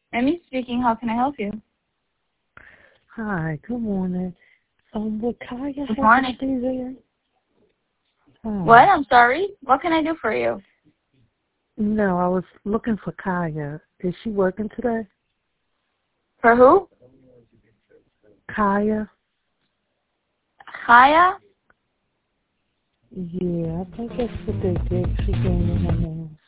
Amy speaking. How can I help you? Hi, good morning. Would Kaya Good happen to morning. be there? What? Hi. I'm sorry. What can I do for you? No, I was looking for Kaya. Is she working today? For who? Kaya? Kaya? Yeah, I think that's what they did. She gave me her name.